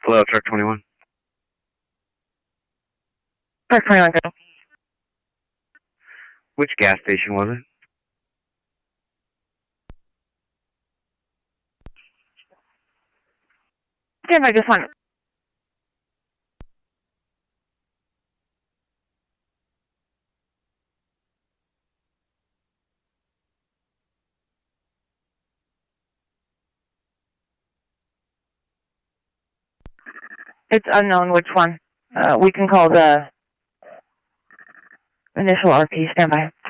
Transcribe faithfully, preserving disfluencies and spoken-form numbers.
Hello, Truck twenty-one. Truck twenty-one, go. Which gas station was it? Stand by just one. It's unknown which one. Uh, we can call the initial R P. Stand by.